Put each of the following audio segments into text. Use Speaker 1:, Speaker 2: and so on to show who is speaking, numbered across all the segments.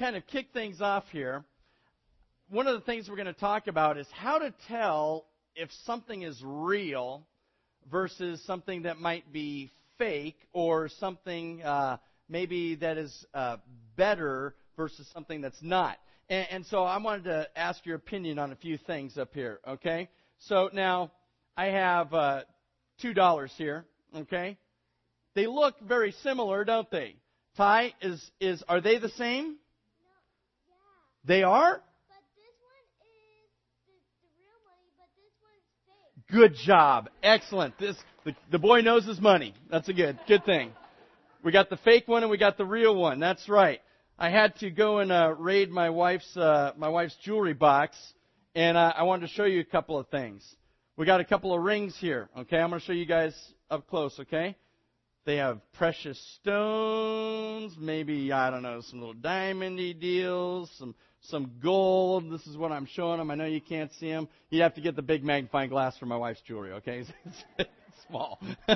Speaker 1: kind of kick things off here, one of the things we're going to talk about is how to tell if something is real versus something that might be fake, or something maybe that is better versus something that's not. And so I wanted to ask your opinion on a few things up here, okay? So now I have $2 here, okay? They look very similar, don't they? Ty, are they the same?
Speaker 2: No, yeah.
Speaker 1: They are?
Speaker 2: But this one is the real money, but this one's fake.
Speaker 1: Good job. Excellent. The boy knows his money. That's a good thing. We got the fake one and we got the real one. That's right. I had to go and raid my wife's jewelry box, and I wanted to show you a couple of things. We got a couple of rings here. Okay, I'm going to show you guys up close. Okay, they have precious stones, maybe I don't know, some little diamondy deals, some gold. This is what I'm showing them. I know you can't see them. You have to get the big magnifying glass for my wife's jewelry. Okay, it's small.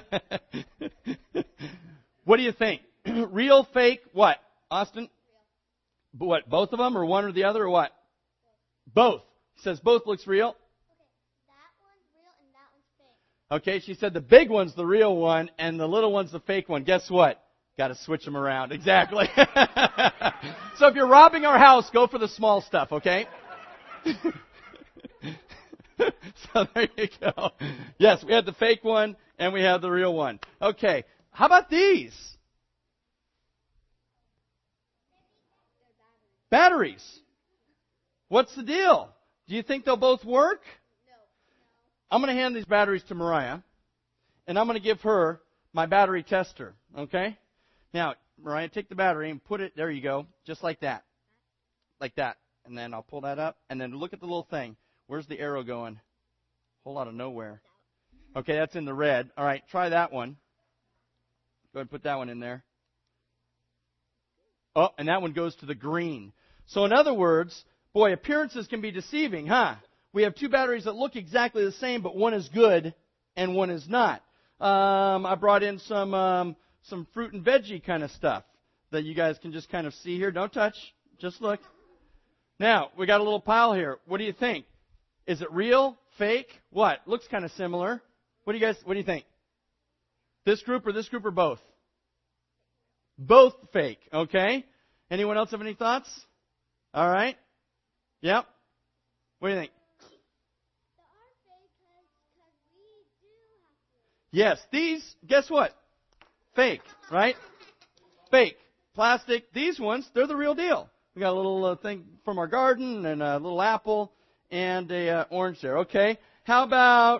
Speaker 1: What do you think? Real, fake, what? Austin? What, both of them, or one or the other, or what? Both. He says both looks real.
Speaker 2: Okay, that one's real and that one's fake.
Speaker 1: Okay, she said the big one's the real one and the little one's the fake one. Guess what? Got to switch them around. Exactly. So if you're robbing our house, go for the small stuff, okay? So there you go. Yes, we had the fake one and we have the real one. Okay, how about these? Batteries. What's the deal? Do you think they'll both work?
Speaker 2: No.
Speaker 1: I'm going to hand these batteries to Mariah, and I'm going to give her my battery tester, okay? Now, Mariah, take the battery and put it, there you go, just like that. Like that. And then I'll pull that up, and then look at the little thing. Where's the arrow going? Whole out of nowhere. Okay, that's in the red. All right, try that one. Go ahead and put that one in there. Oh, and that one goes to the green. So in other words, boy, appearances can be deceiving, huh? We have two batteries that look exactly the same, but one is good and one is not. I brought in some fruit and veggie kind of stuff that you guys can just kind of see here. Don't touch. Just look. Now, we got a little pile here. What do you think? Is it real? Fake? What? Looks kind of similar. What do you think? This group or both? Both fake, okay? Anyone else have any thoughts? All right. Yep. What do you think?
Speaker 2: They are fake because we do have to.
Speaker 1: Yes, these, guess what? Fake, right? Fake. Plastic. These ones, they're the real deal. We got a little thing from our garden and a little apple and a orange there. Okay. How about,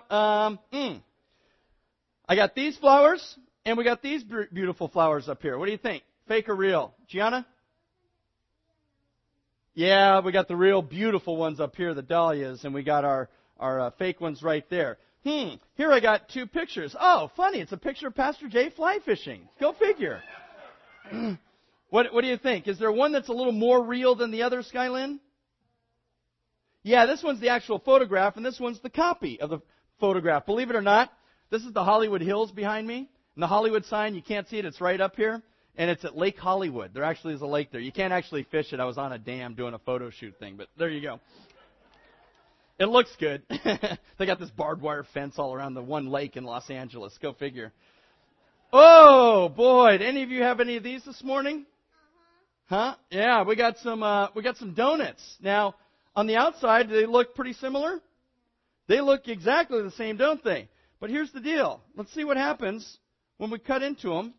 Speaker 1: I got these flowers. And we got these beautiful flowers up here. What do you think? Fake or real? Gianna? Yeah, we got the real beautiful ones up here, the dahlias, and we got our fake ones right there. Here I got two pictures. Oh, funny. It's a picture of Pastor Jay fly fishing. Go figure. What do you think? Is there one that's a little more real than the other, Skylin? Yeah, this one's the actual photograph, and this one's the copy of the photograph. Believe it or not, this is the Hollywood Hills behind me. And the Hollywood sign, you can't see it. It's right up here. And it's at Lake Hollywood. There actually is a lake there. You can't actually fish it. I was on a dam doing a photo shoot thing. But there you go. It looks good. They got this barbed wire fence all around the one lake in Los Angeles. Go figure. Oh, boy. Did any of you have any of these this morning? Huh? Yeah, we got some donuts. Now, on the outside, do they look pretty similar? They look exactly the same, don't they? But here's the deal. Let's see what happens when we cut into them.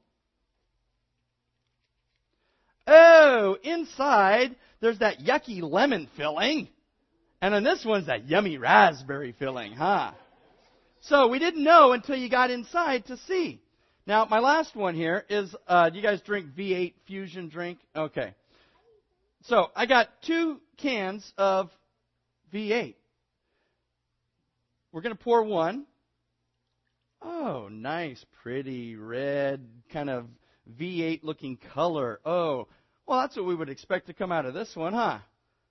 Speaker 1: Oh, inside, there's that yucky lemon filling. And on this one's that yummy raspberry filling, huh? So we didn't know until you got inside to see. Now, my last one here is, do you guys drink V8 Fusion drink? Okay. So I got 2 cans of V8. We're going to pour one. Oh, nice, pretty red, kind of V8 looking color. Oh, well, that's what we would expect to come out of this one, huh?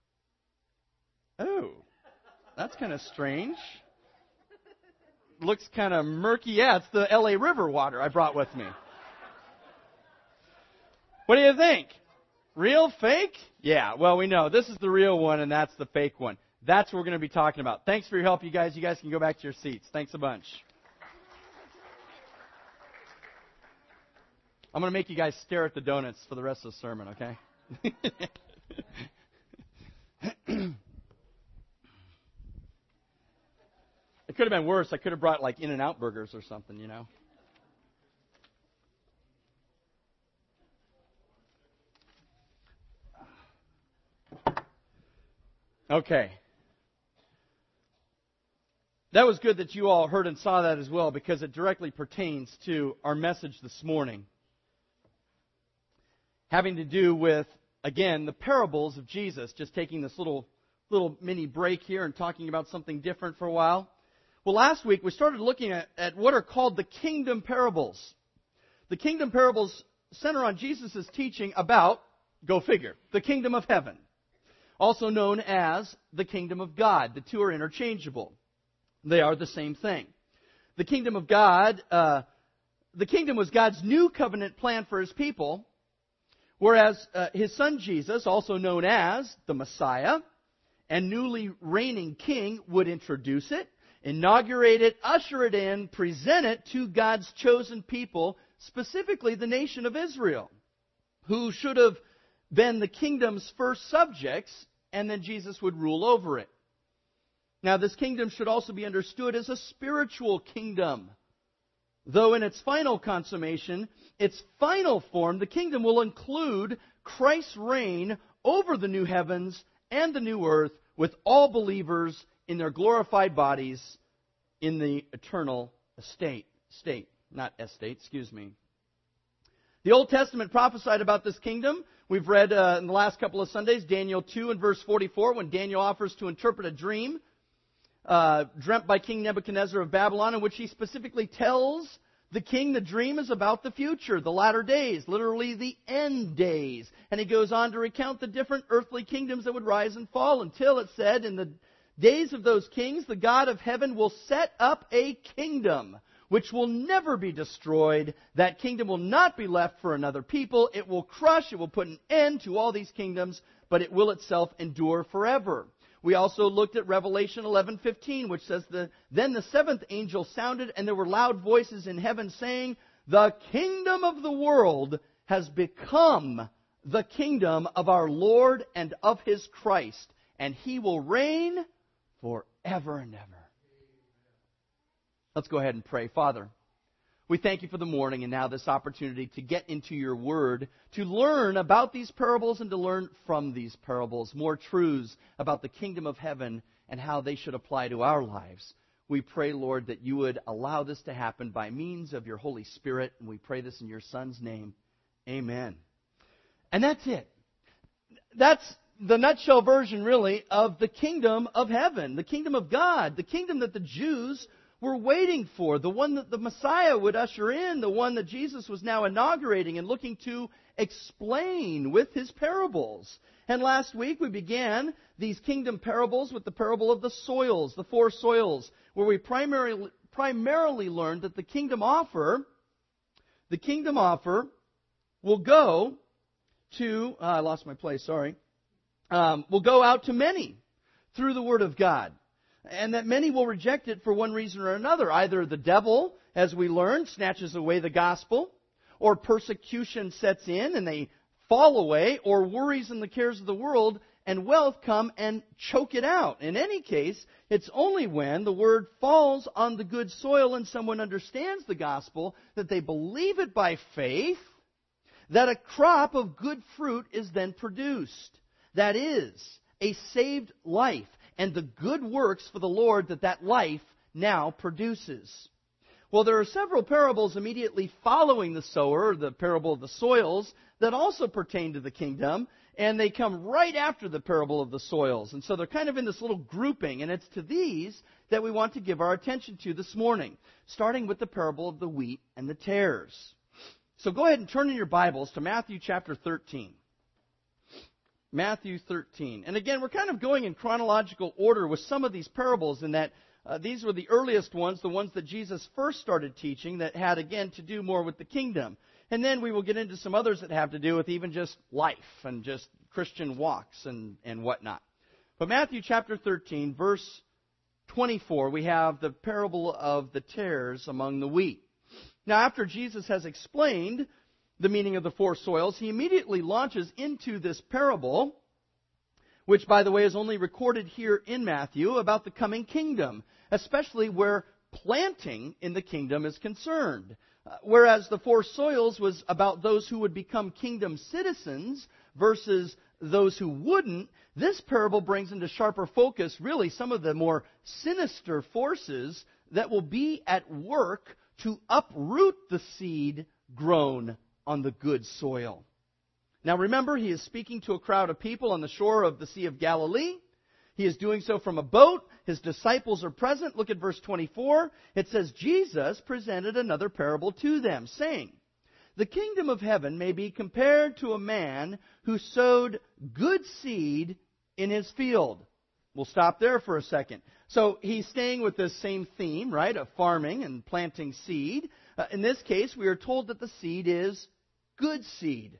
Speaker 1: Oh, that's kind of strange. Looks kind of murky. Yeah, it's the LA River water I brought with me. What do you think? Real, fake? Yeah, well, we know. This is the real one, and that's the fake one. That's what we're going to be talking about. Thanks for your help, you guys. You guys can go back to your seats. Thanks a bunch. I'm going to make you guys stare at the donuts for the rest of the sermon, okay? It could have been worse. I could have brought, like, In-N-Out burgers or something, you know. Okay. That was good that you all heard and saw that as well, because it directly pertains to our message this morning, having to do with, again, the parables of Jesus. Just taking this little mini break here and talking about something different for a while. Well, last week we started looking at what are called the kingdom parables. The kingdom parables center on Jesus' teaching about, go figure, the kingdom of heaven, also known as the kingdom of God. The two are interchangeable. They are the same thing. The kingdom of God, the kingdom was God's new covenant plan for His people, whereas His Son Jesus, also known as the Messiah, and newly reigning King, would introduce it, inaugurate it, usher it in, present it to God's chosen people, specifically the nation of Israel, who should have been the kingdom's first subjects, and then Jesus would rule over it. Now, this kingdom should also be understood as a spiritual kingdom. Though in its final consummation, its final form, the kingdom will include Christ's reign over the new heavens and the new earth with all believers in their glorified bodies in the eternal state. The Old Testament prophesied about this kingdom. We've read in the last couple of Sundays, Daniel 2 and verse 44, when Daniel offers to interpret a dream dreamt by King Nebuchadnezzar of Babylon, in which he specifically tells the king the dream is about the future, the latter days, literally the end days. And he goes on to recount the different earthly kingdoms that would rise and fall until it said, in the days of those kings, the God of heaven will set up a kingdom which will never be destroyed. That kingdom will not be left for another people. It will crush, it will put an end to all these kingdoms, but it will itself endure forever. We also looked at Revelation 11:15, which says, Then the seventh angel sounded, and there were loud voices in heaven saying, The kingdom of the world has become the kingdom of our Lord and of His Christ, and He will reign forever and ever. Let's go ahead and pray. Father, we thank You for the morning and now this opportunity to get into Your Word, to learn about these parables and to learn from these parables more truths about the kingdom of heaven and how they should apply to our lives. We pray, Lord, that You would allow this to happen by means of Your Holy Spirit, and we pray this in Your Son's name. Amen. And that's it. That's the nutshell version, really, of the kingdom of heaven, the kingdom of God, the kingdom that the Jews were waiting for, the one that the Messiah would usher in, the one that Jesus was now inaugurating and looking to explain with His parables. And last week we began these kingdom parables with the parable of the soils, the four soils, where we primarily learned that the kingdom offer will go to, I lost my place, sorry, will go out to many through the Word of God. And that many will reject it for one reason or another. Either the devil, as we learned, snatches away the gospel, or persecution sets in and they fall away, or worries and the cares of the world and wealth come and choke it out. In any case, it's only when the word falls on the good soil and someone understands the gospel, that they believe it by faith, that a crop of good fruit is then produced. That is, a saved life, and the good works for the Lord that life now produces. Well, there are several parables immediately following the sower, the parable of the soils, that also pertain to the kingdom, and they come right after the parable of the soils. And so they're kind of in this little grouping, and it's to these that we want to give our attention to this morning, starting with the parable of the wheat and the tares. So go ahead and turn in your Bibles to Matthew chapter 13. Matthew 13. And again, we're kind of going in chronological order with some of these parables in that these were the earliest ones, the ones that Jesus first started teaching that had, again, to do more with the kingdom. And then we will get into some others that have to do with even just life and just Christian walks and whatnot. But Matthew chapter 13, verse 24, we have the parable of the tares among the wheat. Now, after Jesus has explained the meaning of the four soils, he immediately launches into this parable, which, by the way, is only recorded here in Matthew, about the coming kingdom, especially where planting in the kingdom is concerned. Whereas the four soils was about those who would become kingdom citizens versus those who wouldn't, this parable brings into sharper focus really some of the more sinister forces that will be at work to uproot the seed grown on the good soil. Now remember, he is speaking to a crowd of people on the shore of the Sea of Galilee. He is doing so from a boat. His disciples are present. Look at verse 24. It says, Jesus presented another parable to them, saying, the kingdom of heaven may be compared to a man who sowed good seed in his field. We'll stop there for a second. So he's staying with this same theme, right, of farming and planting seed. In this case, we are told that the seed is good seed.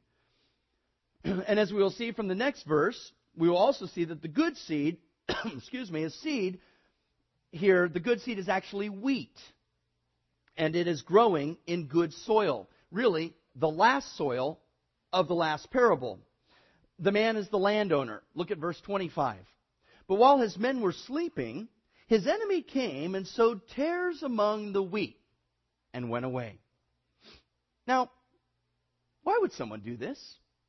Speaker 1: And as we will see from the next verse, we will also see that the good seed, is seed. Here, the good seed is actually wheat. And it is growing in good soil. Really, the last soil of the last parable. The man is the landowner. Look at verse 25. But while his men were sleeping, his enemy came and sowed tares among the wheat and went away. Now, why would someone do this?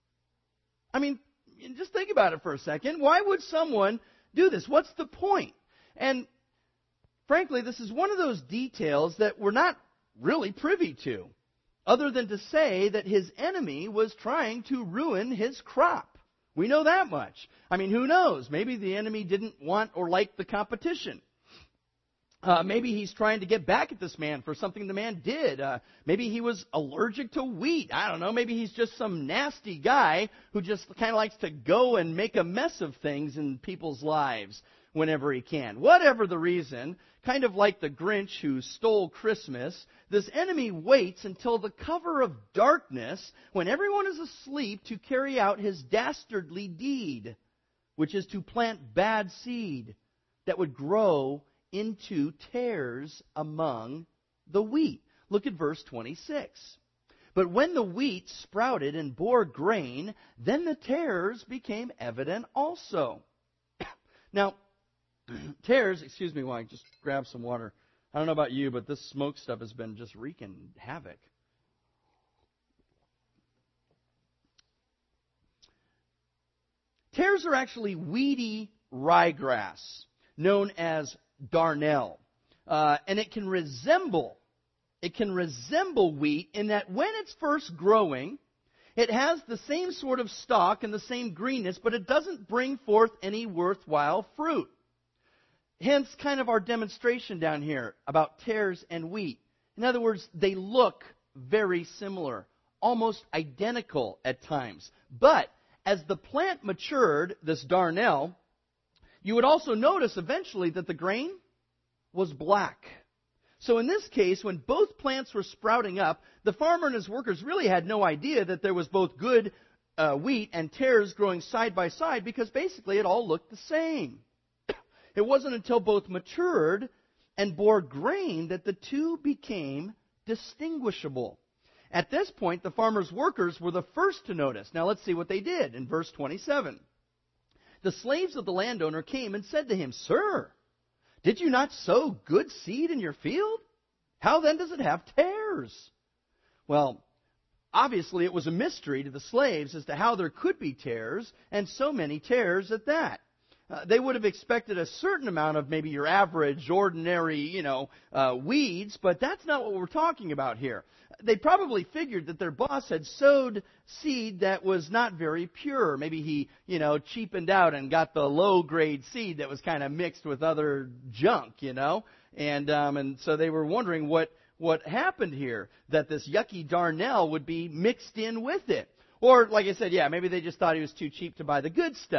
Speaker 1: I mean, just think about it for a second. Why would someone do this? What's the point? And frankly, this is one of those details that we're not really privy to, other than to say that his enemy was trying to ruin his crop. We know that much. I mean, who knows? Maybe the enemy didn't want or like the competition. Maybe he's trying to get back at this man for something the man did. Maybe he was allergic to wheat. I don't know. Maybe he's just some nasty guy who just kind of likes to go and make a mess of things in people's lives whenever he can. Whatever the reason, kind of like the Grinch who stole Christmas, this enemy waits until the cover of darkness, when everyone is asleep, to carry out his dastardly deed, which is to plant bad seed that would grow into tares among the wheat. Look at verse 26. But when the wheat sprouted and bore grain, then the tares became evident also. Now, tares, excuse me while I just grab some water. I don't know about you, but this smoke stuff has been just wreaking havoc. Tares are actually weedy ryegrass, known as darnel. And it can resemble wheat in that when it's first growing, it has the same sort of stalk and the same greenness, but it doesn't bring forth any worthwhile fruit. Hence, kind of our demonstration down here about tares and wheat. In other words, they look very similar, almost identical at times. But as the plant matured, this darnel, you would also notice eventually that the grain was black. So in this case, when both plants were sprouting up, the farmer and his workers really had no idea that there was both good wheat and tares growing side by side, because basically it all looked the same. It wasn't until both matured and bore grain that the two became distinguishable. At this point, the farmer's workers were the first to notice. Now let's see what they did in verse 27. The slaves of the landowner came and said to him, Sir, did you not sow good seed in your field? How then does it have tares? Well, obviously it was a mystery to the slaves as to how there could be tares, and so many tares at that. They would have expected a certain amount of maybe your average, ordinary, weeds, but that's not what we're talking about here. They probably figured that their boss had sowed seed that was not very pure. Maybe he, cheapened out and got the low-grade seed that was kind of mixed with other junk, And so they were wondering what happened here, that this yucky darnel would be mixed in with it. Or, like I said, maybe they just thought he was too cheap to buy the good stuff.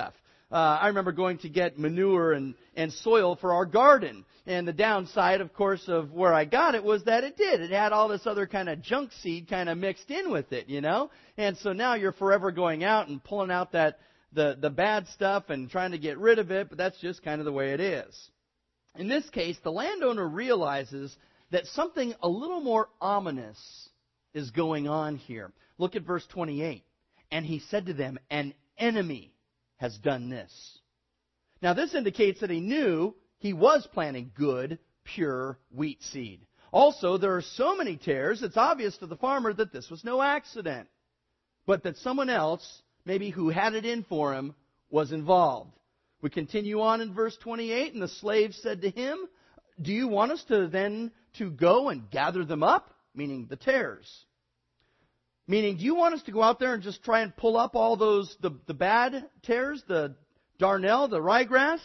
Speaker 1: I remember going to get manure and soil for our garden. And the downside, of course, of where I got it was that it had all this other kind of junk seed kind of mixed in with it, you know. And so now you're forever going out and pulling out the bad stuff and trying to get rid of it, but that's just kind of the way it is. In this case, the landowner realizes that something a little more ominous is going on here. Look at verse 28. And he said to them, an enemy has done this. Now this indicates that he knew he was planting good, pure wheat seed. Also, there are so many tares, it's obvious to the farmer that this was no accident, but that someone else, maybe who had it in for him, was involved. We continue on in verse 28, and the slave said to him, do you want us to go and gather them up? Meaning the tares. Meaning, do you want us to go out there and just try and pull up all those, the bad tares, the darnel, the ryegrass?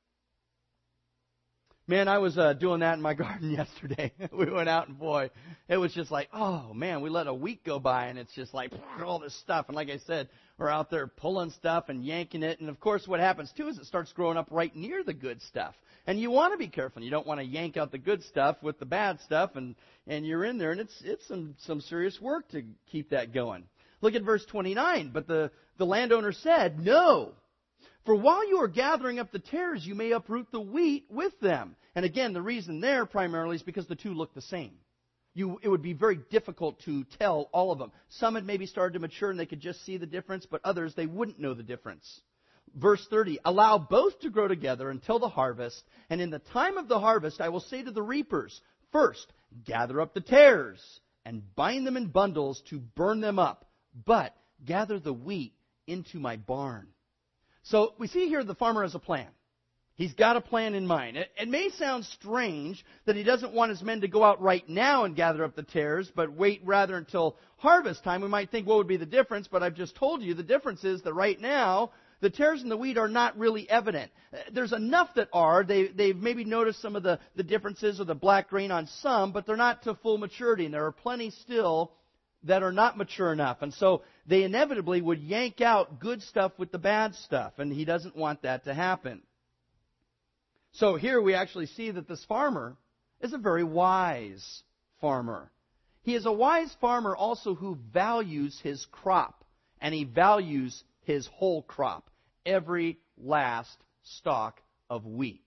Speaker 1: Man, I was doing that in my garden yesterday. We went out and boy, it was just like, oh man, we let a week go by and it's just like all this stuff. And like I said, we're out there pulling stuff and yanking it. And of course what happens too is it starts growing up right near the good stuff. And you want to be careful. You don't want to yank out the good stuff with the bad stuff and you're in there and it's some serious work to keep that going. Look at verse 29. But the landowner said, no. For while you are gathering up the tares, you may uproot the wheat with them. And again, the reason there primarily is because the two look the same. It would be very difficult to tell all of them. Some had maybe started to mature and they could just see the difference, but others, they wouldn't know the difference. Verse 30, allow both to grow together until the harvest, and in the time of the harvest I will say to the reapers, first, gather up the tares and bind them in bundles to burn them up, but gather the wheat into my barn. So we see here the farmer has a plan. He's got a plan in mind. It may sound strange that he doesn't want his men to go out right now and gather up the tares, but wait rather until harvest time. We might think, what would be the difference? But I've just told you the difference is that right now, the tares and the wheat are not really evident. There's enough that are. They've maybe noticed some of the differences or the black grain on some, but they're not to full maturity. And there are plenty still that are not mature enough. And so they inevitably would yank out good stuff with the bad stuff. And he doesn't want that to happen. So here we actually see that this farmer is a very wise farmer. He is a wise farmer also who values his crop. And he values his whole crop. Every last stalk of wheat.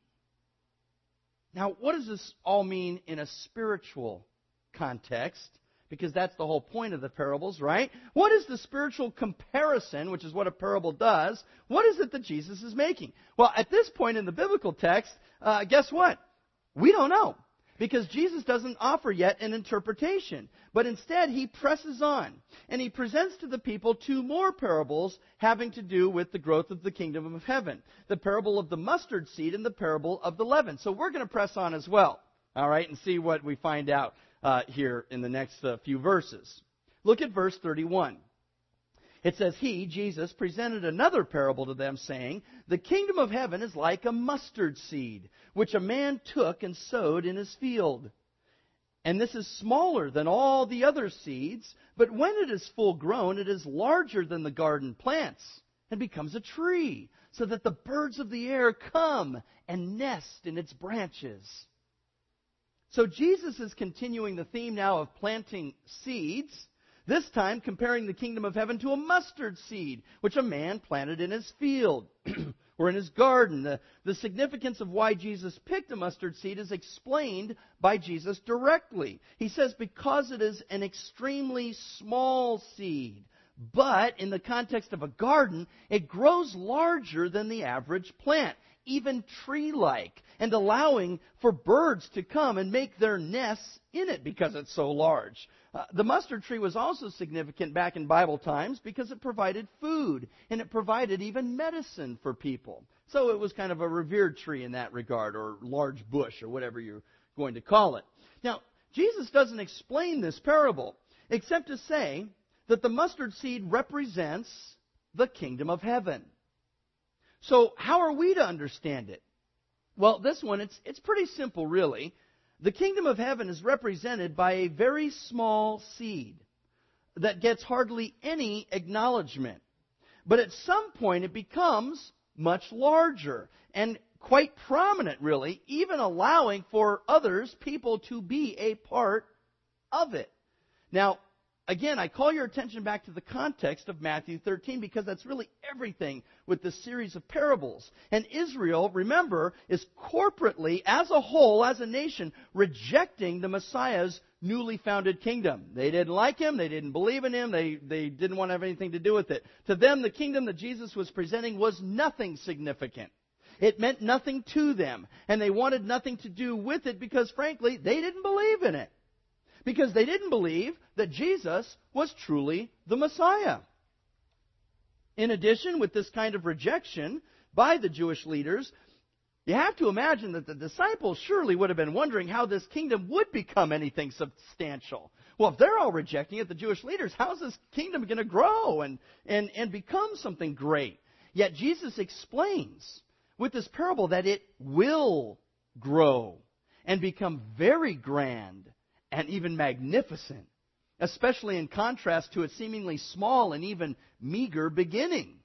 Speaker 1: Now, what does this all mean in a spiritual context? Because that's the whole point of the parables, right? What is the spiritual comparison, which is what a parable does? What is it that Jesus is making? Well, at this point in the biblical text, guess what? We don't know. Because Jesus doesn't offer yet an interpretation. But instead, he presses on. And he presents to the people two more parables having to do with the growth of the kingdom of heaven. The parable of the mustard seed and the parable of the leaven. So we're going to press on as well. All right, and see what we find out here in the next few verses. Look at verse 31. It says, he, Jesus, presented another parable to them, saying, the kingdom of heaven is like a mustard seed, which a man took and sowed in his field. And this is smaller than all the other seeds, but when it is full grown, it is larger than the garden plants, and becomes a tree, so that the birds of the air come and nest in its branches. So Jesus is continuing the theme now of planting seeds, this time comparing the kingdom of heaven to a mustard seed, which a man planted in his field or in his garden. The significance of why Jesus picked a mustard seed is explained by Jesus directly. He says because it is an extremely small seed, but in the context of a garden, it grows larger than the average plant, even tree-like, and allowing for birds to come and make their nests in it because it's so large. The mustard tree was also significant back in Bible times because it provided food, and it provided even medicine for people. So it was kind of a revered tree in that regard, or large bush, or whatever you're going to call it. Now, Jesus doesn't explain this parable, except to say that the mustard seed represents the kingdom of heaven. So how are we to understand it? Well, this one, it's pretty simple, really. The kingdom of heaven is represented by a very small seed that gets hardly any acknowledgement. But at some point, it becomes much larger and quite prominent, really, even allowing for others, people, to be a part of it. Now, again, I call your attention back to the context of Matthew 13 because that's really everything with this series of parables. And Israel, remember, is corporately, as a whole, as a nation, rejecting the Messiah's newly founded kingdom. They didn't like him. They didn't believe in him. They didn't want to have anything to do with it. To them, the kingdom that Jesus was presenting was nothing significant. It meant nothing to them. And they wanted nothing to do with it because, frankly, they didn't believe in it. Because they didn't believe that Jesus was truly the Messiah. In addition, with this kind of rejection by the Jewish leaders, you have to imagine that the disciples surely would have been wondering how this kingdom would become anything substantial. Well, if they're all rejecting it, the Jewish leaders, how's this kingdom going to grow and become something great? Yet Jesus explains with this parable that it will grow and become very grand and even magnificent, especially in contrast to its seemingly small and even meager beginning.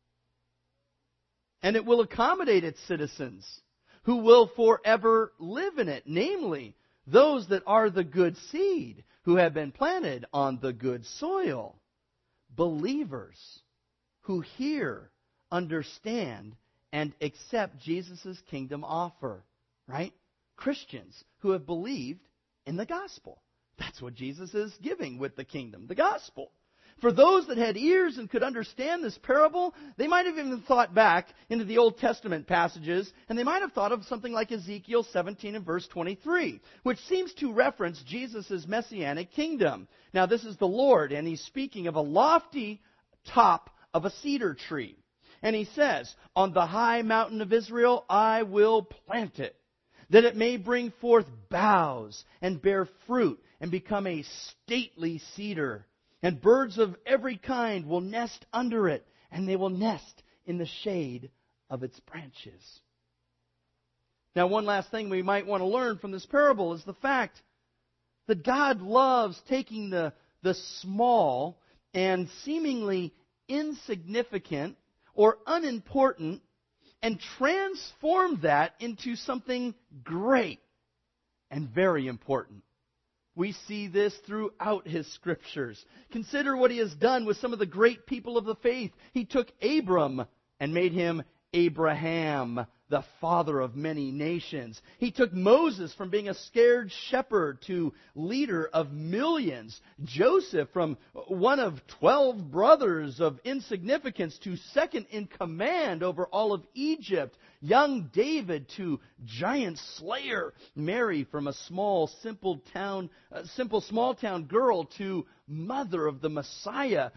Speaker 1: And it will accommodate its citizens who will forever live in it, namely those that are the good seed who have been planted on the good soil. Believers who hear, understand, and accept Jesus' kingdom offer. Right? Christians who have believed in the gospel. That's what Jesus is giving with the kingdom, the gospel. For those that had ears and could understand this parable, they might have even thought back into the Old Testament passages, and they might have thought of something like Ezekiel 17 and verse 23, which seems to reference Jesus' messianic kingdom. Now, this is the Lord, and He's speaking of a lofty top of a cedar tree. And He says, "On the high mountain of Israel I will plant it, that it may bring forth boughs and bear fruit and become a stately cedar. And birds of every kind will nest under it, and they will nest in the shade of its branches." Now, one last thing we might want to learn from this parable is the fact that God loves taking the small and seemingly insignificant or unimportant and transform that into something great and very important. We see this throughout His Scriptures. Consider what He has done with some of the great people of the faith. He took Abram and made him Abraham, the father of many nations. He took Moses from being a scared shepherd to leader of millions. Joseph from one of 12 brothers of insignificance to second in command over all of Egypt. Young David to giant slayer. Mary from a small small town girl to mother of the Messiah.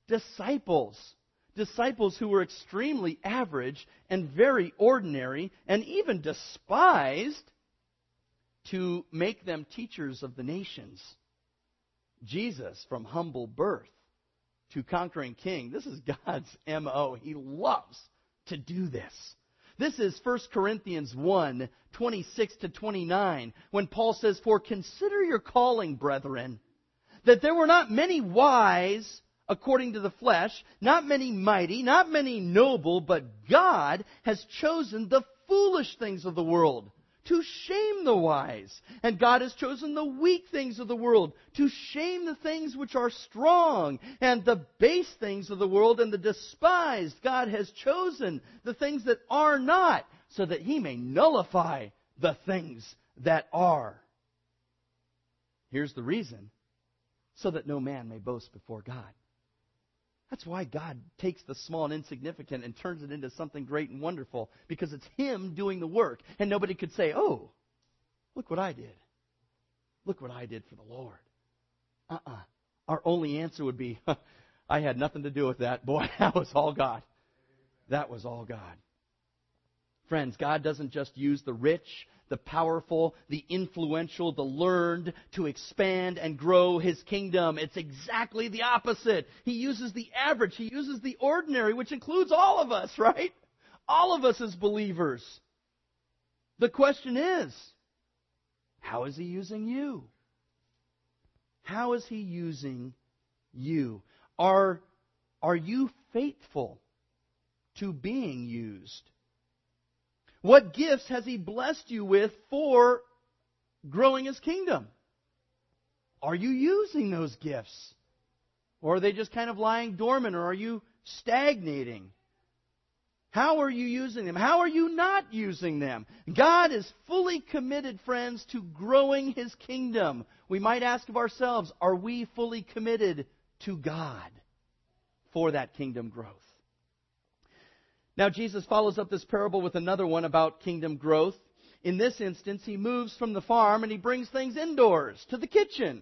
Speaker 1: Disciples who were extremely average and very ordinary and even despised, to make them teachers of the nations. Jesus from humble birth to conquering king. This is God's M.O. He loves to do this. This is 1 Corinthians 1, 26 to 29, when Paul says, "For consider your calling, brethren, that there were not many wise according to the flesh, not many mighty, not many noble, but God has chosen the foolish things of the world to shame the wise. And God has chosen the weak things of the world to shame the things which are strong. And the base things of the world and the despised God has chosen, the things that are not, so that He may nullify the things that are." Here's the reason: so that no man may boast before God. That's why God takes the small and insignificant and turns it into something great and wonderful, because it's Him doing the work. And nobody could say, "Oh, look what I did. Look what I did for the Lord." Our only answer would be, "I had nothing to do with that. Boy, that was all God. That was all God." Friends, God doesn't just use the rich, the powerful, the influential, the learned to expand and grow His kingdom. It's exactly the opposite. He uses the average. He uses the ordinary, which includes all of us, right? All of us as believers. The question is, how is He using you? How is He using you? Are you faithful to being used? What gifts has He blessed you with for growing His kingdom? Are you using those gifts? Or are they just kind of lying dormant? Or are you stagnating? How are you using them? How are you not using them? God is fully committed, friends, to growing His kingdom. We might ask of ourselves, are we fully committed to God for that kingdom growth? Now, Jesus follows up this parable with another one about kingdom growth. In this instance, He moves from the farm and He brings things indoors to the kitchen.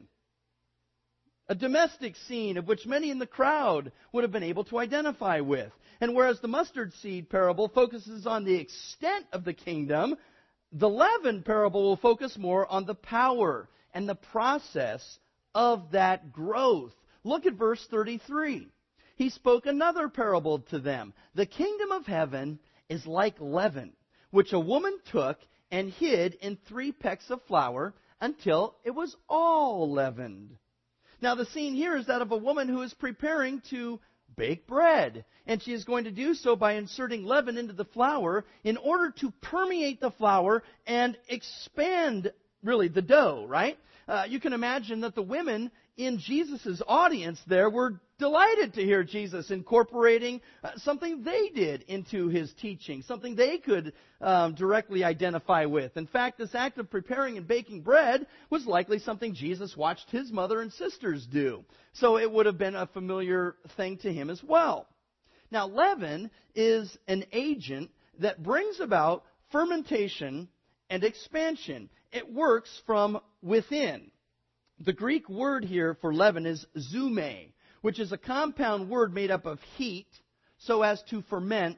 Speaker 1: A domestic scene of which many in the crowd would have been able to identify with. And whereas the mustard seed parable focuses on the extent of the kingdom, the leaven parable will focus more on the power and the process of that growth. Look at verse 33. He spoke another parable to them. The kingdom of heaven is like leaven, which a woman took and hid in 3 pecks of flour until it was all leavened. Now, the scene here is that of a woman who is preparing to bake bread. And she is going to do so by inserting leaven into the flour in order to permeate the flour and expand, really, the dough, right? You can imagine that the women in Jesus' audience there were delighted to hear Jesus incorporating something they did into His teaching, something they could directly identify with. In fact, this act of preparing and baking bread was likely something Jesus watched His mother and sisters do. So it would have been a familiar thing to Him as well. Now, leaven is an agent that brings about fermentation and expansion. It works from within. The Greek word here for leaven is zume, which is a compound word made up of heat so as to ferment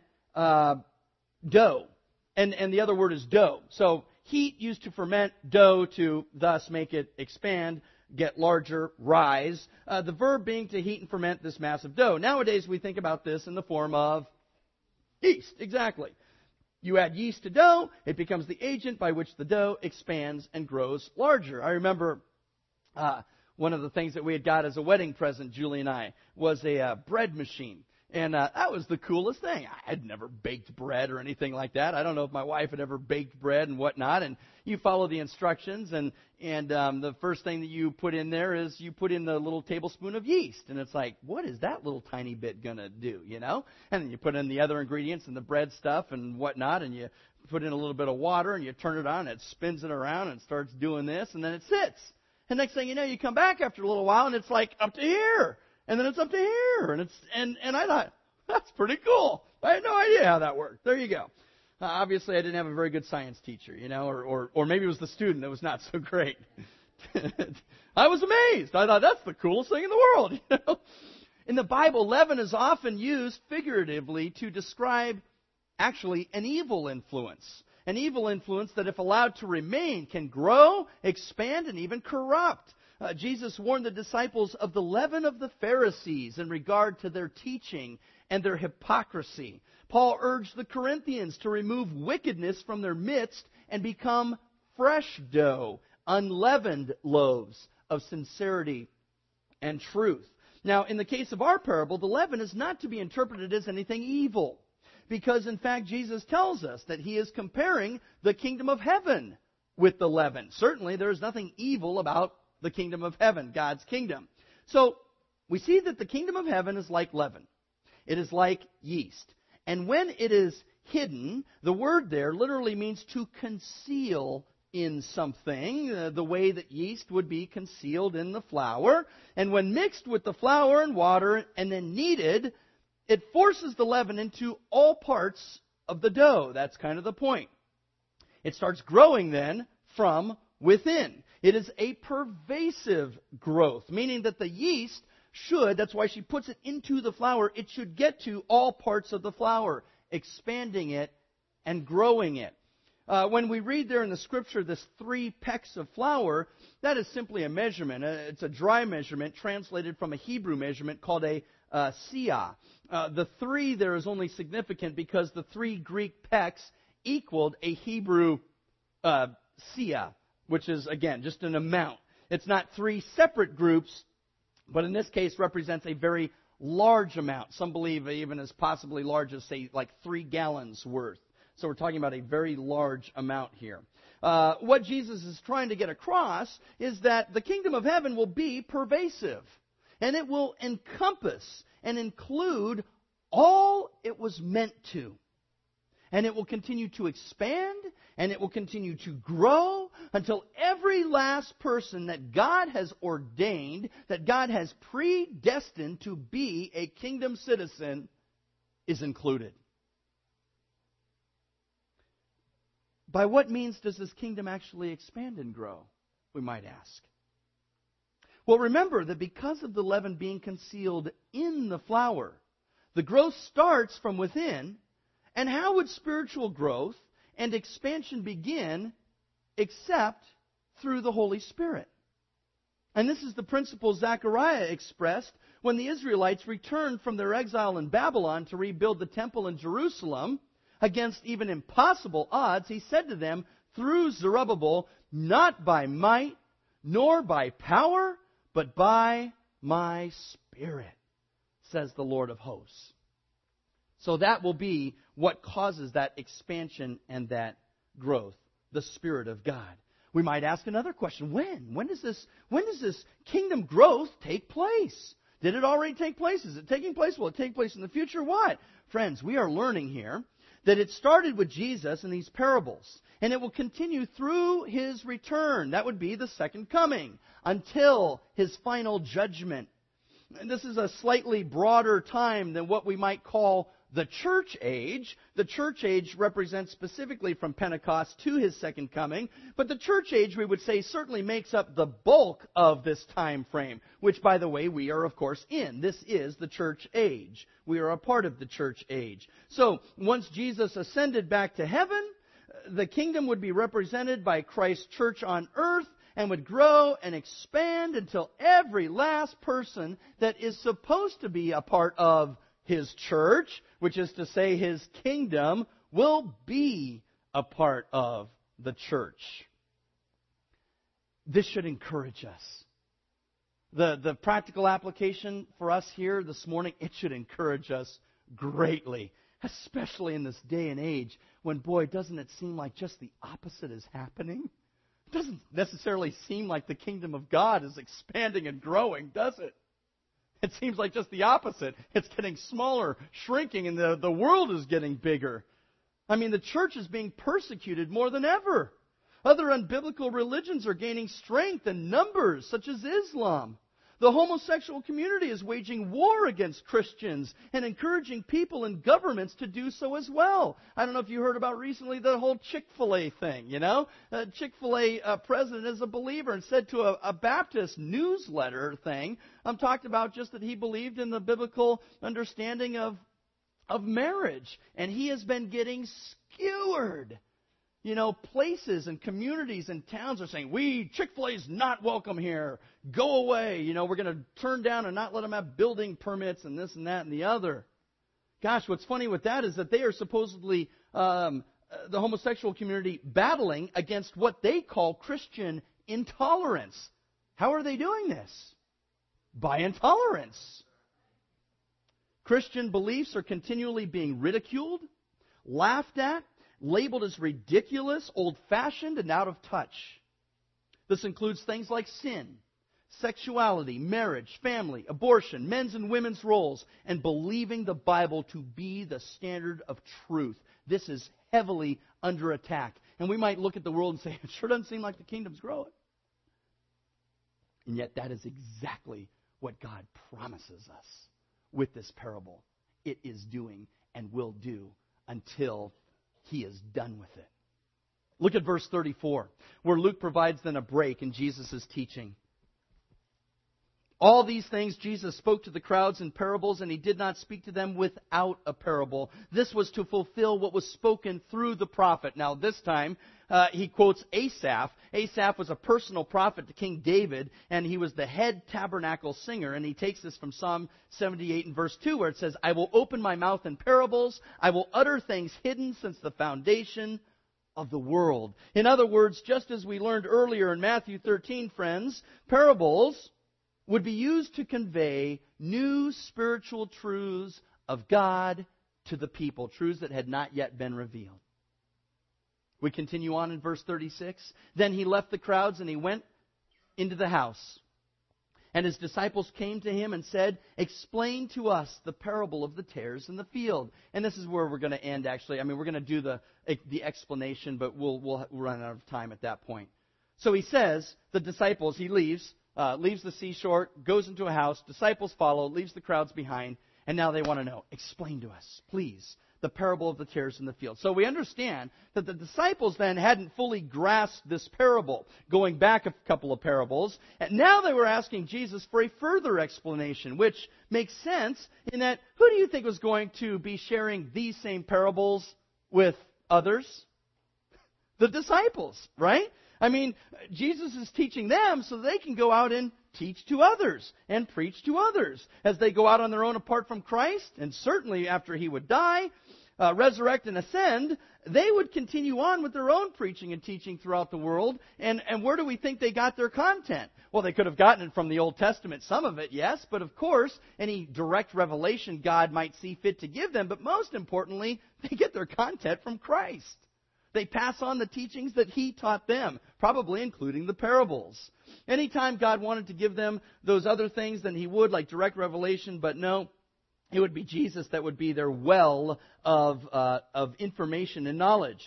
Speaker 1: dough. And the other word is dough. So heat used to ferment dough to thus make it expand, get larger, rise. The verb being to heat and ferment this massive dough. Nowadays we think about this in the form of yeast. Exactly. You add yeast to dough, it becomes the agent by which the dough expands and grows larger. I remember one of the things that we had got as a wedding present, Julie and I, was a bread machine. And that was the coolest thing. I had never baked bread or anything like that. I don't know if my wife had ever baked bread and whatnot. And you follow the instructions, and the first thing that you put in there is you put in the little tablespoon of yeast. And it's like, what is that little tiny bit going to do, you know? And then you put in the other ingredients and the bread stuff and whatnot, and you put in a little bit of water, and you turn it on, and it spins it around and starts doing this, and then it sits. And next thing you know, you come back after a little while, and it's like up to here. And then it's up to here. And I thought, that's pretty cool. I had no idea how that worked. There you go. Obviously, I didn't have a very good science teacher, you know, or maybe it was the student that was not so great. I was amazed. I thought, that's the coolest thing in the world, you know. In the Bible, leaven is often used figuratively to describe actually an evil influence. An evil influence that, if allowed to remain, can grow, expand, and even corrupt. Jesus warned the disciples of the leaven of the Pharisees in regard to their teaching and their hypocrisy. Paul urged the Corinthians to remove wickedness from their midst and become fresh dough, unleavened loaves of sincerity and truth. Now, in the case of our parable, the leaven is not to be interpreted as anything evil, because, in fact, Jesus tells us that He is comparing the kingdom of heaven with the leaven. Certainly, there is nothing evil about the kingdom of heaven, God's kingdom. So, we see that the kingdom of heaven is like leaven. It is like yeast. And when it is hidden, the word there literally means to conceal in something, the way that yeast would be concealed in the flour. And when mixed with the flour and water and then kneaded, it forces the leaven into all parts of the dough. That's kind of the point. It starts growing then from within. It is a pervasive growth, meaning that the yeast should, that's why she puts it into the flour, it should get to all parts of the flour, expanding it and growing it. When we read there in the Scripture this 3 pecks of flour, that is simply a measurement. It's a dry measurement translated from a Hebrew measurement called a seah. The 3 there is only significant because the 3 Greek pecks equaled a Hebrew seah, which is, again, just an amount. It's not 3 separate groups, but in this case represents a very large amount. Some believe even as possibly large as, say, like 3 gallons worth. So we're talking about a very large amount here. What Jesus is trying to get across is that the kingdom of heaven will be pervasive. And it will encompass and include all it was meant to. And it will continue to expand, and it will continue to grow until every last person that God has ordained, that God has predestined to be a kingdom citizen, is included. By what means does this kingdom actually expand and grow, we might ask? Well, remember that because of the leaven being concealed in the flour, the growth starts from within. And how would spiritual growth and expansion begin except through the Holy Spirit? And this is the principle Zechariah expressed when the Israelites returned from their exile in Babylon to rebuild the temple in Jerusalem against even impossible odds. He said to them, through Zerubbabel, not by might nor by power, but by my Spirit, says the Lord of hosts. So that will be what causes that expansion and that growth, the Spirit of God. We might ask another question. When does this kingdom growth take place? Did it already take place? Is it taking place? Will it take place in the future? What? Friends, we are learning here that it started with Jesus in these parables, and it will continue through His return. That would be the second coming, until His final judgment. And this is a slightly broader time than what we might call the church age. The church age represents specifically from Pentecost to His second coming. But the church age, we would say, certainly makes up the bulk of this time frame, which, by the way, we are, of course, in. This is the church age. We are a part of the church age. So, once Jesus ascended back to heaven, the kingdom would be represented by Christ's church on earth, and would grow and expand until every last person that is supposed to be a part of His church, which is to say His kingdom, will be a part of the church. This should encourage us. The practical application for us here this morning, it should encourage us greatly, especially in this day and age when, boy, doesn't it seem like just the opposite is happening? It doesn't necessarily seem like the kingdom of God is expanding and growing, does it? It seems like just the opposite. It's getting smaller, shrinking, and the world is getting bigger. I mean, the church is being persecuted more than ever. Other unbiblical religions are gaining strength and numbers, such as Islam. The homosexual community is waging war against Christians and encouraging people and governments to do so as well. I don't know if you heard about recently the whole Chick-fil-A thing, you know? Chick-fil-A president is a believer and said to a Baptist newsletter thing, talked about just that he believed in the biblical understanding of marriage. And he has been getting skewered. You know, places and communities and towns are saying, Chick-fil-A's not welcome here. Go away. You know, we're going to turn down and not let them have building permits and this and that and the other. Gosh, what's funny with that is that they are supposedly, the homosexual community, battling against what they call Christian intolerance. How are they doing this? By intolerance. Christian beliefs are continually being ridiculed, laughed at, labeled as ridiculous, old-fashioned, and out of touch. This includes things like sin, sexuality, marriage, family, abortion, men's and women's roles, and believing the Bible to be the standard of truth. This is heavily under attack. And we might look at the world and say, it sure doesn't seem like the kingdom's growing. And yet that is exactly what God promises us with this parable. It is doing and will do until He is done with it. Look at verse 34, where Luke provides then a break in Jesus' teaching. All these things Jesus spoke to the crowds in parables, and He did not speak to them without a parable. This was to fulfill what was spoken through the prophet. Now this time, he quotes Asaph. Asaph was a personal prophet to King David, and he was the head tabernacle singer. And he takes this from Psalm 78 and verse 2, where it says, I will open my mouth in parables. I will utter things hidden since the foundation of the world. In other words, just as we learned earlier in Matthew 13, friends, parables would be used to convey new spiritual truths of God to the people, truths that had not yet been revealed. We continue on in verse 36. Then he left the crowds and he went into the house. And his disciples came to him and said, "Explain to us the parable of the tares in the field." And this is where we're going to end, actually. We're going to do the explanation, but we'll run out of time at that point. So he says, the disciples, he leaves the seashore, goes into a house, disciples follow, leaves the crowds behind, and now they want to know, explain to us, please, the parable of the tares in the field. So we understand that the disciples then hadn't fully grasped this parable, going back a couple of parables, and now they were asking Jesus for a further explanation, which makes sense in that, who do you think was going to be sharing these same parables with others? The disciples, right? Jesus is teaching them so they can go out and teach to others and preach to others as they go out on their own apart from Christ, and certainly after He would die, resurrect and ascend, they would continue on with their own preaching and teaching throughout the world. And where do we think they got their content? Well, they could have gotten it from the Old Testament, some of it, yes, but of course, any direct revelation God might see fit to give them, but most importantly, they get their content from Christ. They pass on the teachings that He taught them, probably including the parables. Anytime God wanted to give them those other things, then He would, like direct revelation, but no, it would be Jesus that would be their well of information and knowledge.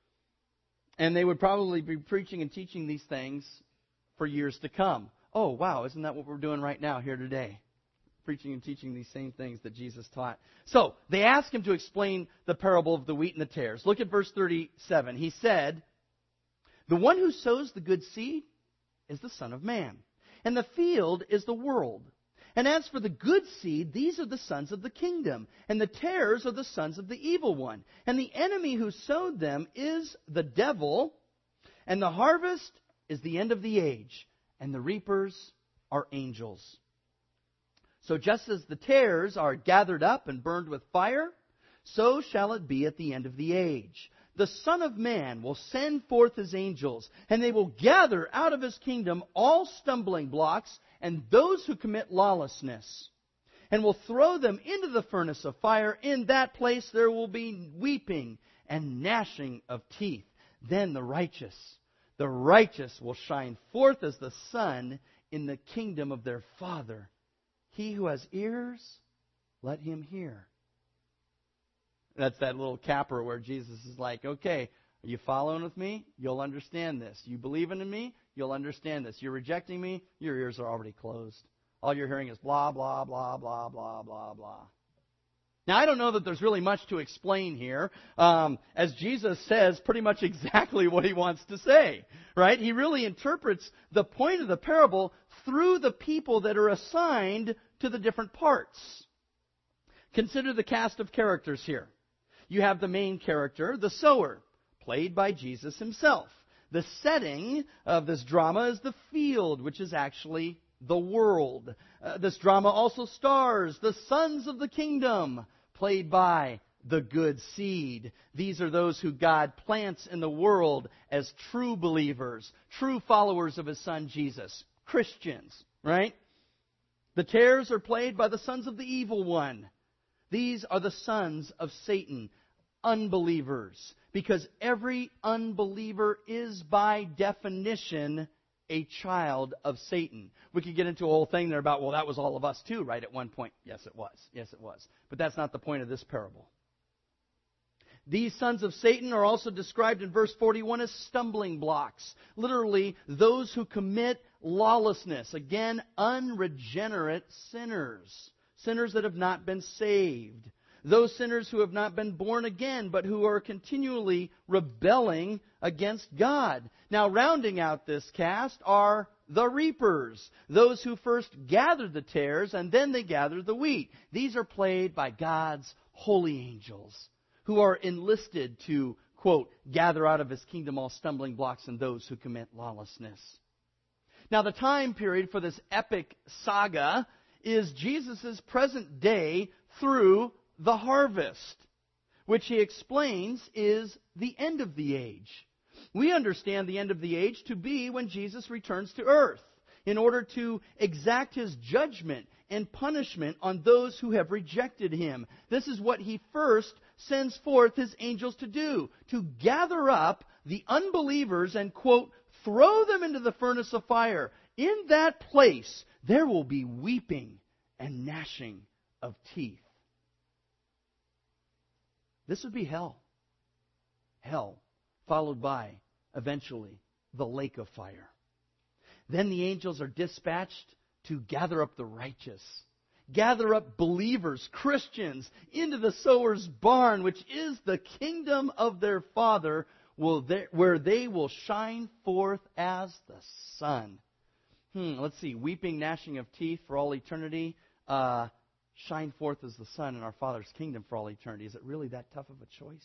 Speaker 1: And they would probably be preaching and teaching these things for years to come. Oh, wow, isn't that what we're doing right now here today? Preaching and teaching these same things that Jesus taught. So, they asked Him to explain the parable of the wheat and the tares. Look at verse 37. He said, "The one who sows the good seed is the Son of Man, and the field is the world. And as for the good seed, these are the sons of the kingdom, and the tares are the sons of the evil one. And the enemy who sowed them is the devil, and the harvest is the end of the age, and the reapers are angels. So just as the tares are gathered up and burned with fire, so shall it be at the end of the age. The Son of Man will send forth His angels, and they will gather out of His kingdom all stumbling blocks and those who commit lawlessness, and will throw them into the furnace of fire. In that place there will be weeping and gnashing of teeth. Then the righteous will shine forth as the sun in the kingdom of their Father. He who has ears, let him hear." That's that little capper where Jesus is like, okay, are you following with me? You'll understand this. You believing in me? You'll understand this. You're rejecting me? Your ears are already closed. All you're hearing is blah, blah, blah, blah, blah, blah, blah. Now, I don't know that there's really much to explain here, as Jesus says pretty much exactly what He wants to say, right? He really interprets the point of the parable through the people that are assigned to the different parts. Consider the cast of characters here. You have the main character, the sower, played by Jesus Himself. The setting of this drama is the field, which is actually the world. This drama also stars the sons of the kingdom, played by the good seed. These are those who God plants in the world as true believers, true followers of His Son Jesus, Christians, right? The tares are played by the sons of the evil one. These are the sons of Satan, unbelievers, because every unbeliever is by definition a child of Satan. We could get into a whole thing there about, well, that was all of us too, right, at one point. Yes, it was. Yes, it was. But that's not the point of this parable. These sons of Satan are also described in verse 41 as stumbling blocks. Literally, those who commit lawlessness. Again, unregenerate sinners. Sinners that have not been saved. Those sinners who have not been born again, but who are continually rebelling against God. Now, rounding out this cast are the reapers. Those who first gathered the tares and then they gathered the wheat. These are played by God's holy angels, who are enlisted to, quote, gather out of His kingdom all stumbling blocks and those who commit lawlessness. Now, the time period for this epic saga is Jesus' present day through the harvest, which He explains is the end of the age. We understand the end of the age to be when Jesus returns to earth in order to exact His judgment and punishment on those who have rejected Him. This is what He first sends forth His angels to do, to gather up the unbelievers and, quote, throw them into the furnace of fire. In that place, there will be weeping and gnashing of teeth. This would be hell. Hell, followed by, eventually, the lake of fire. Then the angels are dispatched to gather up the righteous, gather up believers, Christians, into the sower's barn, which is the kingdom of their Father, where they will shine forth as the sun. Let's see, weeping, gnashing of teeth for all eternity, shine forth as the sun in our Father's kingdom for all eternity. Is it really that tough of a choice?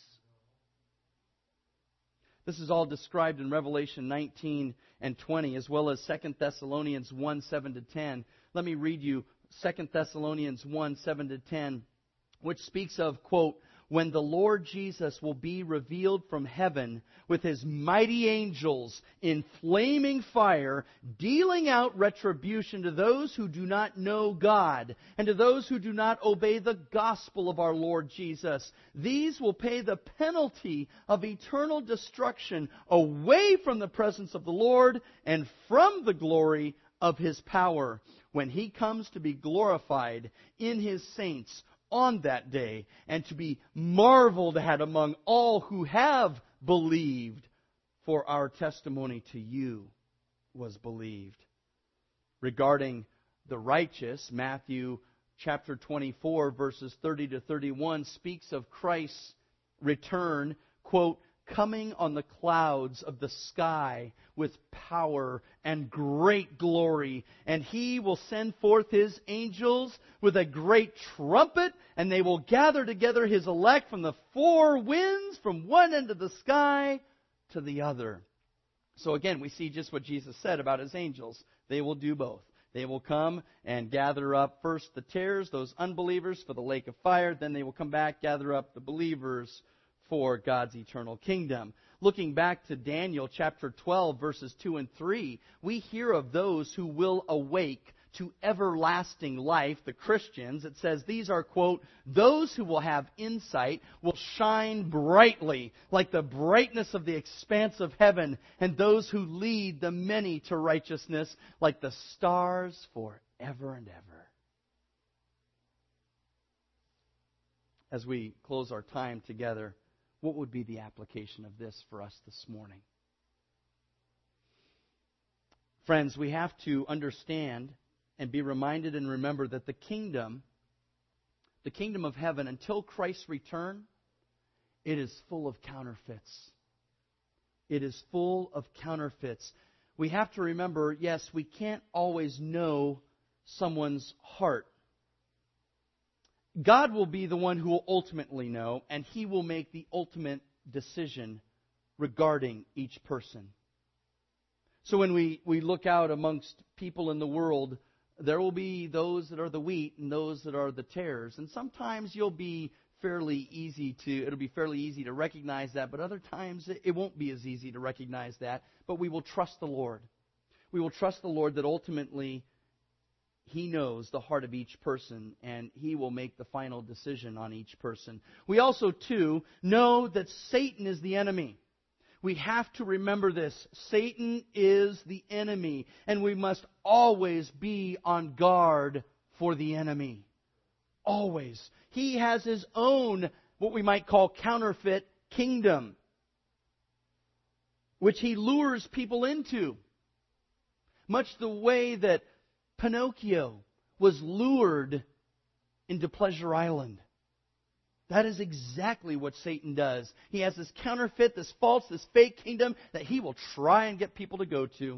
Speaker 1: This is all described in Revelation 19 and 20, as well as 2 Thessalonians 1, 7 to 10. Let me read you 2 Thessalonians 1, 7 to 10, which speaks of, quote, when the Lord Jesus will be revealed from heaven with His mighty angels in flaming fire, dealing out retribution to those who do not know God and to those who do not obey the gospel of our Lord Jesus. These will pay the penalty of eternal destruction away from the presence of the Lord and from the glory of His power when He comes to be glorified in His saints on that day, and to be marveled at among all who have believed, for our testimony to you was believed. Regarding the righteous, Matthew chapter 24, verses 30 to 31, speaks of Christ's return, quote, coming on the clouds of the sky with power and great glory. And He will send forth His angels with a great trumpet, and they will gather together His elect from the four winds, from one end of the sky to the other. So again, we see just what Jesus said about His angels. They will do both. They will come and gather up first the tares, those unbelievers, for the lake of fire. Then they will come back, gather up the believers for God's eternal kingdom. Looking back to Daniel chapter 12, verses 2 and 3, we hear of those who will awake to everlasting life, the Christians. It says these are, quote, those who will have insight will shine brightly like the brightness of the expanse of heaven, and those who lead the many to righteousness like the stars forever and ever. As we close our time together, what would be the application of this for us this morning? Friends, we have to understand and be reminded and remember that the kingdom of heaven, until Christ's return, it is full of counterfeits. It is full of counterfeits. We have to remember, yes, we can't always know someone's heart. God will be the one who will ultimately know, and He will make the ultimate decision regarding each person. So when we look out amongst people in the world, there will be those that are the wheat and those that are the tares. And sometimes it'll be fairly easy to recognize that, but other times it won't be as easy to recognize that. But we will trust the Lord. We will trust the Lord that ultimately He knows the heart of each person, and He will make the final decision on each person. We also, too, know that Satan is the enemy. We have to remember this. Satan is the enemy, and we must always be on guard for the enemy. Always. He has his own, what we might call, counterfeit kingdom, which he lures people into. Much the way that Pinocchio was lured into Pleasure Island. That is exactly what Satan does. He has this counterfeit, this false, this fake kingdom that he will try and get people to go to.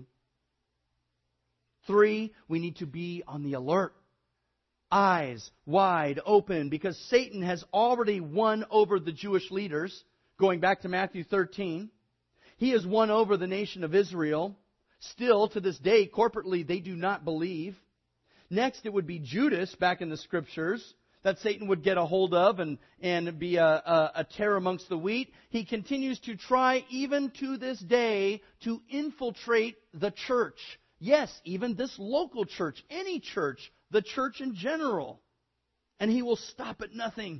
Speaker 1: 3, we need to be on the alert. Eyes wide open, because Satan has already won over the Jewish leaders. Going back to Matthew 13, he has won over the nation of Israel. Still, to this day, corporately, they do not believe. Next, it would be Judas, back in the Scriptures, that Satan would get a hold of and be a tare amongst the wheat. He continues to try, even to this day, to infiltrate the church Yes, even this local church, any church, the church in general. And He will stop at nothing.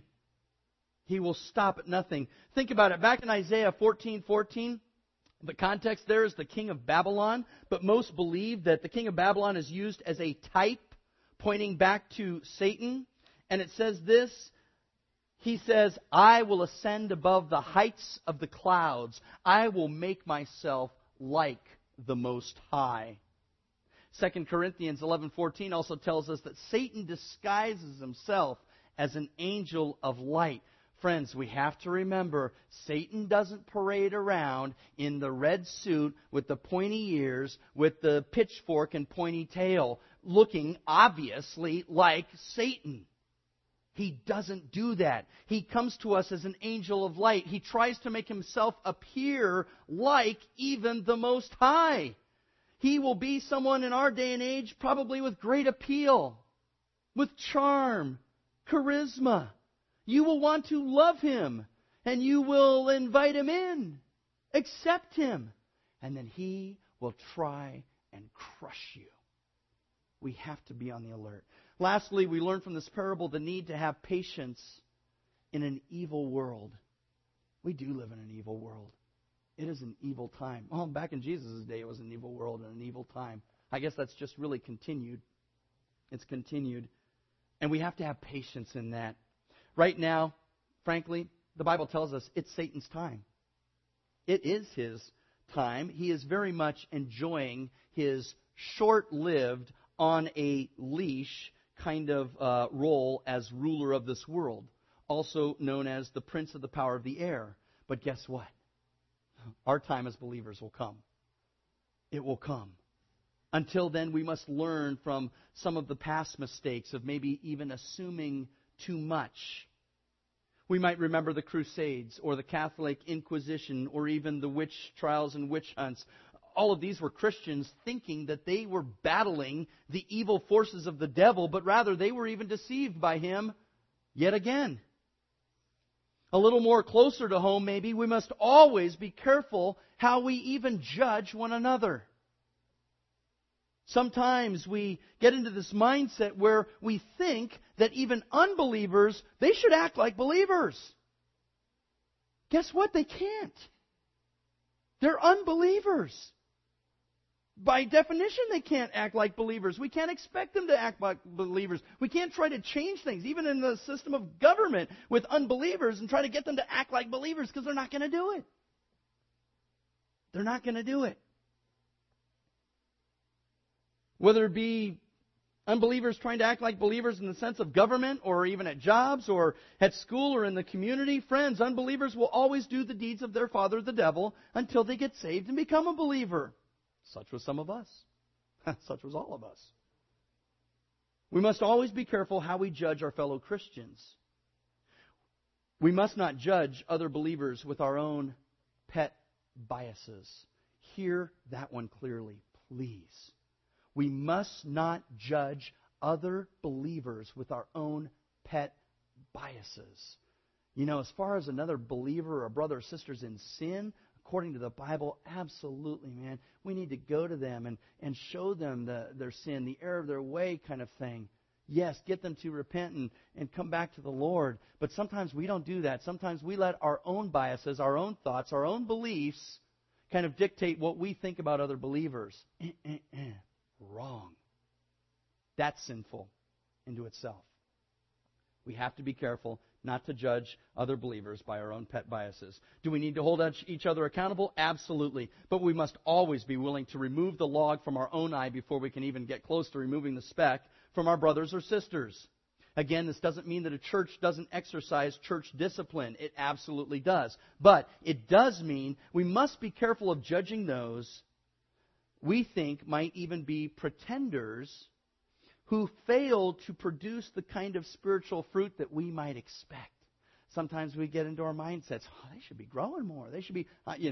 Speaker 1: He will stop at nothing. Think about it. Back in Isaiah 14:14, the context there is the king of Babylon, but most believe that the king of Babylon is used as a type pointing back to Satan. And it says this, He says, I will ascend above the heights of the clouds. I will make myself like the Most High. 2 Corinthians 11:14 also tells us that Satan disguises himself as an angel of light. Friends, we have to remember, Satan doesn't parade around in the red suit with the pointy ears, with the pitchfork and pointy tail, looking obviously like Satan. He doesn't do that. He comes to us as an angel of light. He tries to make himself appear like even the Most High. He will be someone in our day and age probably with great appeal, with charm, charisma. You will want to love him, and you will invite him in, accept him, and then he will try and crush you. We have to be on the alert. Lastly, we learn from this parable the need to have patience in an evil world. We do live in an evil world. It is an evil time. Oh, back in Jesus' day, it was an evil world and an evil time. I guess that's just really continued. It's continued. And we have to have patience in that. Right now, frankly, the Bible tells us it's Satan's time. It is his time. He is very much enjoying his short-lived, on a leash kind of role as ruler of this world, also known as the prince of the power of the air. But guess what? Our time as believers will come. It will come. Until then, we must learn from some of the past mistakes of maybe even assuming too much. We might remember the Crusades or the Catholic Inquisition or even the witch trials and witch hunts. All of these were Christians thinking that they were battling the evil forces of the devil, but rather they were even deceived by him yet again. A little more closer to home, maybe, we must always be careful how we even judge one another. Sometimes we get into this mindset where we think that even unbelievers, they should act like believers. Guess what? They can't. They're unbelievers. By definition, they can't act like believers. We can't expect them to act like believers. We can't try to change things, even in the system of government, with unbelievers and try to get them to act like believers because they're not going to do it. They're not going to do it. Whether it be unbelievers trying to act like believers in the sense of government or even at jobs or at school or in the community, friends, unbelievers will always do the deeds of their father, the devil, until they get saved and become a believer. Such was some of us. Such was all of us. We must always be careful how we judge our fellow Christians. We must not judge other believers with our own pet biases. Hear that one clearly, please. We must not judge other believers with our own pet biases. You know, as far as another believer or brother or sister's in sin, according to the Bible, absolutely, man. We need to go to them and show them their sin, the error of their way kind of thing. Yes, get them to repent and come back to the Lord. But sometimes we don't do that. Sometimes we let our own biases, our own thoughts, our own beliefs kind of dictate what we think about other believers. Wrong. That's sinful into itself. We have to be careful not to judge other believers by our own pet biases. Do we need to hold each other accountable? Absolutely. But we must always be willing to remove the log from our own eye before we can even get close to removing the speck from our brothers or sisters. Again, this doesn't mean that a church doesn't exercise church discipline. It absolutely does. But it does mean we must be careful of judging those we think might even be pretenders who fail to produce the kind of spiritual fruit that we might expect. Sometimes we get into our mindsets, they should be growing more. They should be,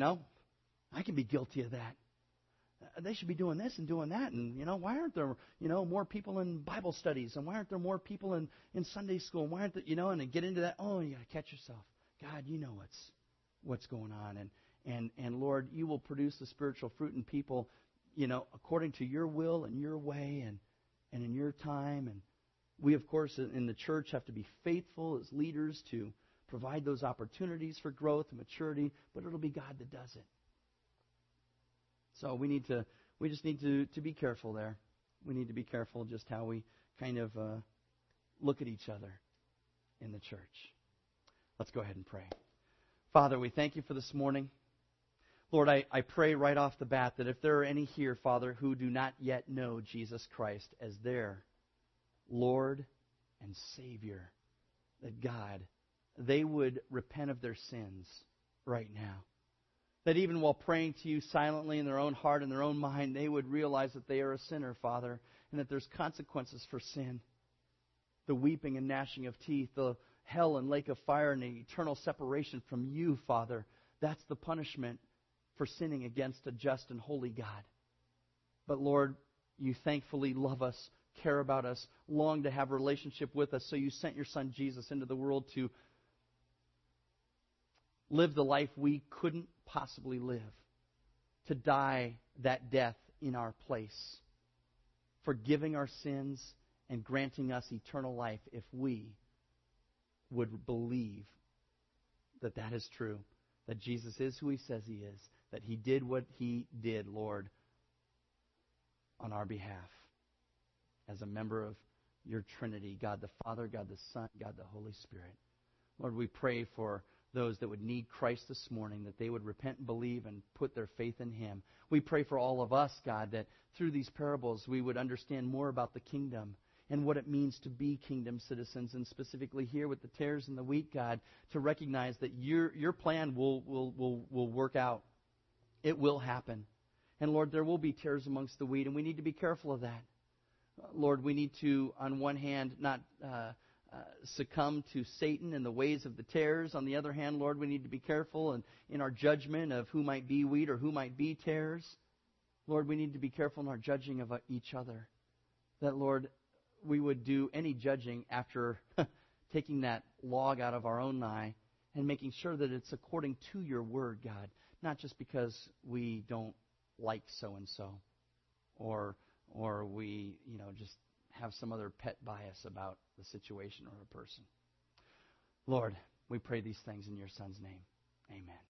Speaker 1: I can be guilty of that. They should be doing this and doing that. And, why aren't there, more people in Bible studies? And why aren't there more people in Sunday school? And why aren't there, and get into that, you got to catch yourself. God, you know what's going on. And Lord, you will produce the spiritual fruit in people according to your will and your way and in your time. And we, of course, in the church have to be faithful as leaders to provide those opportunities for growth and maturity, but it'll be God that does it. So we just need to be careful there. We need to be careful just how we kind of look at each other in the church. Let's go ahead and pray. Father, we thank you for this morning. Lord, I pray right off the bat that if there are any here, Father, who do not yet know Jesus Christ as their Lord and Savior, that God, they would repent of their sins right now. That even while praying to you silently in their own heart and their own mind, they would realize that they are a sinner, Father, and that there's consequences for sin. The weeping and gnashing of teeth, the hell and lake of fire, and the eternal separation from you, Father. That's the punishment for sinning against a just and holy God. But Lord, you thankfully love us, care about us, long to have a relationship with us, so you sent your Son Jesus into the world to live the life we couldn't possibly live, to die that death in our place, forgiving our sins and granting us eternal life if we would believe that that is true, that Jesus is who He says He is, that He did what He did, Lord, on our behalf as a member of your Trinity, God the Father, God the Son, God the Holy Spirit. Lord, we pray for those that would need Christ this morning, that they would repent and believe and put their faith in Him. We pray for all of us, God, that through these parables we would understand more about the kingdom and what it means to be kingdom citizens, and specifically here with the tares and the wheat, God, to recognize that your plan will work out. It will happen. And Lord, there will be tares amongst the wheat, and we need to be careful of that. Lord, we need to, on one hand, not succumb to Satan and the ways of the tares. On the other hand, Lord, we need to be careful in our judgment of who might be wheat or who might be tares. Lord, we need to be careful in our judging of each other. That, Lord, we would do any judging after taking that log out of our own eye and making sure that it's according to your word, God, not just because we don't like so-and-so or we, just have some other pet bias about the situation or a person. Lord, we pray these things in your Son's name. Amen.